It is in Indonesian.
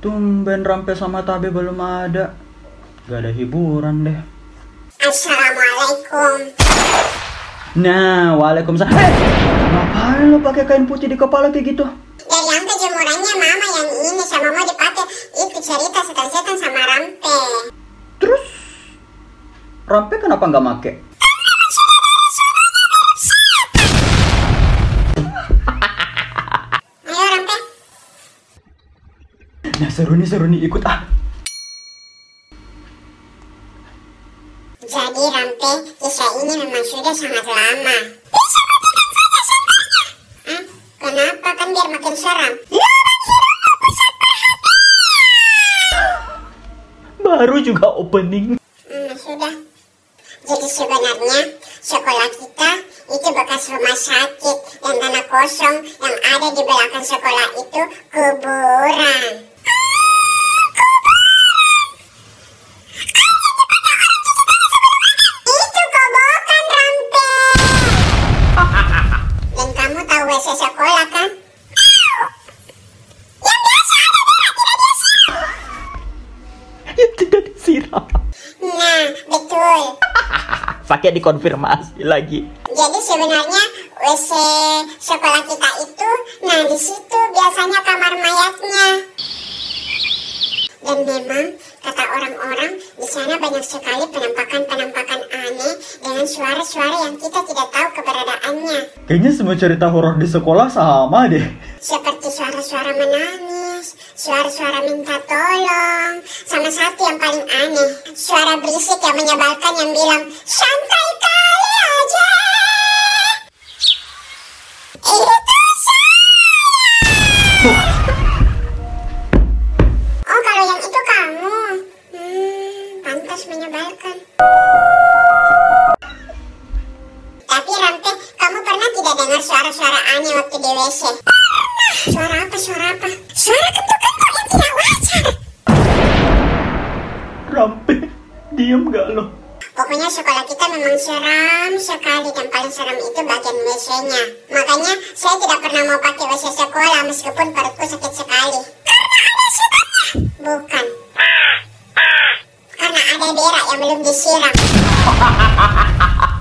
Tumben Rampe sama Tabe belum ada. Gak ada hiburan deh. Assalamualaikum. Nah, waalaikumsalam. Ngapain lo pakai kain putih di kepala kayak gitu? Dari Rampe jemurannya mama yang ini sama mau dipakai. Itu cerita setan-setan sama Rampe. Terus Rampe kenapa nggak make? Ayo Rampe. Nah seru nih ikut ah. Jadi Rampe, kisah ini memang sudah sangat lama. Kenapa? Kan biar makin seram. Baru juga opening. Sudah. Jadi sebenarnya sekolah kita itu bekas rumah sakit dan tanah kosong yang ada di belakang sekolah itu kuburan. Itu kobokan Rampe. Dan kamu tahu WC sekolah kan? Yang biasa ada tidak biasa. Yang tidak disiram. Nah, betul. Pakai dikonfirmasi lagi. Jadi sebenarnya WC sekolah kita itu, nah di situ biasanya kamar mayatnya. Dan memang kata orang-orang di sana banyak sekali penampakan-penampakan aneh dengan suara-suara yang kita tidak tahu keberadaannya. Kayaknya semua cerita horor di sekolah sama deh. Seperti suara-suara menangis, suara-suara minta tolong, sama satu yang paling aneh, suara berisik yang menyebalkan yang bilang, santai kali aja. Itu saya. Oh, kalau yang itu kamu. Pantas menyebalkan. Tapi Rampe, kamu pernah tidak dengar suara-suara aneh waktu di WC? Suara apa? Suara apa? Suara kentut-kentut yang tidak wajar. Rampe, diem gak lo? Pokoknya sekolah kita memang seram sekali dan paling seram itu bagian WC-nya. Makanya saya tidak pernah mau pakai WC sekolah meskipun perutku sakit sekali. Karena ada setannya? Bukan. Karena ada berak yang belum disiram.